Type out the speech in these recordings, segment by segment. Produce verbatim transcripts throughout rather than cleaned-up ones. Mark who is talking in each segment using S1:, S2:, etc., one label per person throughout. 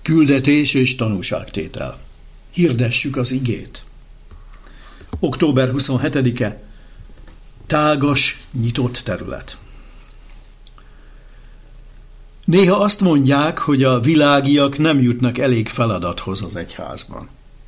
S1: Küldetés és tanúságtétel. Hirdessük az igét. október huszonhetedike. Tágas, nyitott terület. Néha azt mondják, hogy a világiak nem jutnak elég feladathoz az egyházban.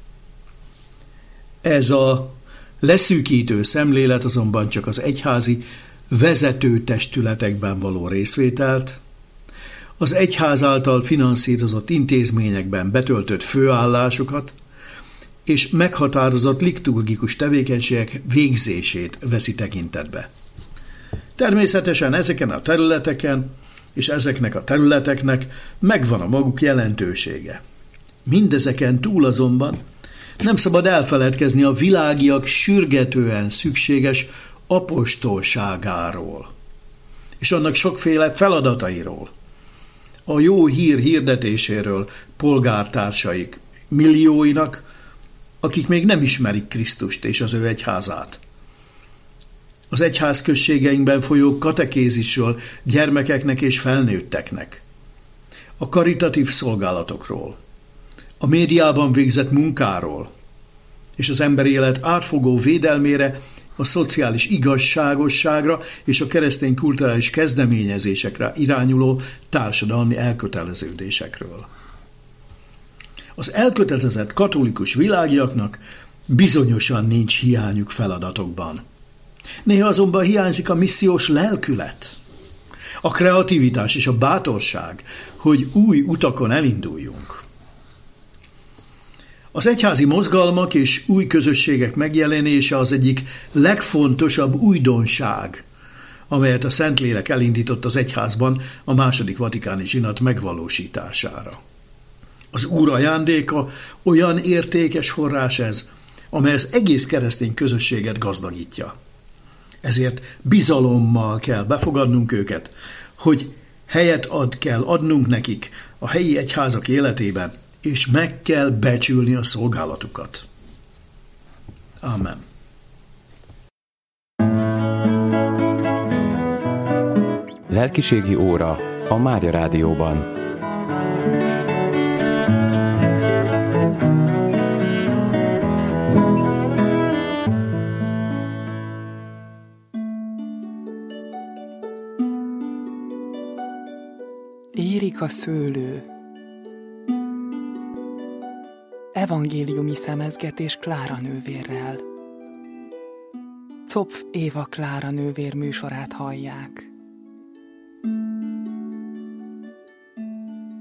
S1: Ez a leszűkítő szemlélet azonban csak az egyházi vezető testületekben való részvételt, az egyház által finanszírozott intézményekben betöltött főállásokat és meghatározott liturgikus tevékenységek végzését veszi tekintetbe. Természetesen ezeken a területeken és ezeknek a területeknek megvan a maguk jelentősége. Mindezeken túl azonban nem szabad elfeledkezni a világiak sürgetően szükséges apostolságáról és annak sokféle feladatairól, a jó hír hirdetéséről polgártársaik millióinak, akik még nem ismerik Krisztust és az ő egyházát. Az egyházközségeinkben folyó katekézisről gyermekeknek és felnőtteknek, a karitatív szolgálatokról, a médiában végzett munkáról, és az emberi élet átfogó védelmére, a szociális igazságosságra és a keresztény kulturális kezdeményezésekre irányuló társadalmi elköteleződésekről. Az elkötelezett katolikus világiaknak bizonyosan nincs hiányuk feladatokban. Néha azonban hiányzik a missziós lelkület, a kreativitás és a bátorság, hogy új utakon elinduljunk. Az egyházi mozgalmak és új közösségek megjelenése az egyik legfontosabb újdonság, amelyet a Szentlélek elindított az egyházban a második vatikáni zsinat megvalósítására. Az Úr ajándéka olyan értékes forrás ez, amely az egész keresztény közösséget gazdagítja. Ezért bizalommal kell befogadnunk őket, hogy helyet ad kell adnunk nekik a helyi egyházak életében, és meg kell becsülni a szolgálatukat. Amen.
S2: Lelkiségi óra a Mária Rádióban.
S3: Érik a szőlő. Evangéliumi szemezgetés Klára nővérrel. Zopf Éva Klára nővér műsorát hallják.